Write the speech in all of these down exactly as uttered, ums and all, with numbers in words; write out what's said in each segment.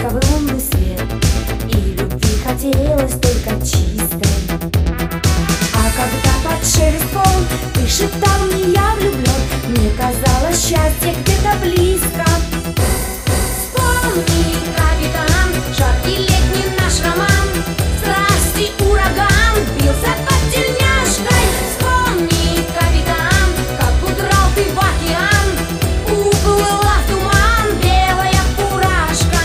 ласковый лунный свет, и любви хотелось только чистой. А когда под шелест волн ты шептал мне: я влюблен, мне казалось, счастье где-то близко. Вспомни, капитан, жаркий летний наш роман, страсти ураган бился под тельняшкой. Вспомни, капитан, как удрал ты в океан, уплыла в туман белая фуражка.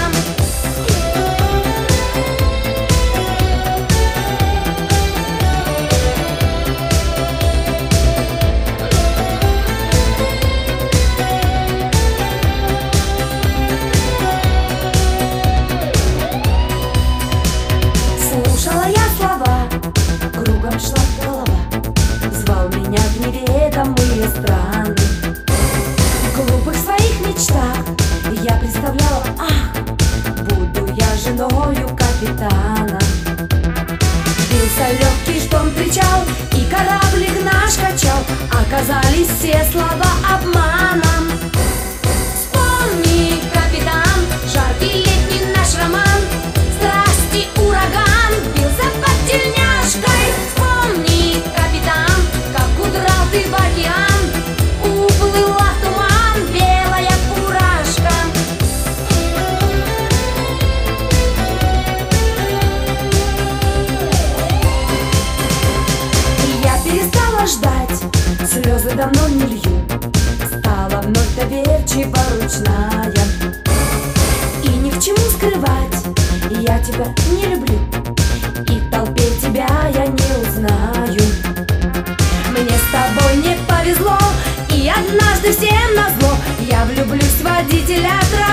Слушала я слова, кругом шла голова, звал меня в неведомые страны. В глупых своих мечтах я представляла: ах, буду я женою капитана. Бился легкий шторм, кричал, и кораблик наш качал, оказались все слова обманом. Вспомни, капитан, жаркий летний наш роман, страсти ураган бился под тельняшкой. Вспомни, капитан, как удрал ты в океан, уплыла в туман белая фуражка. И я перестала ждать, слезы давно не лью, стала вновь доверчива, ручная. И ни к чему скрывать, я тебя не люблю, и в толпе тебя я не узнаю. Мне с тобой не повезло, и однажды всем назло я влюблюсь в водителя троллейбуса.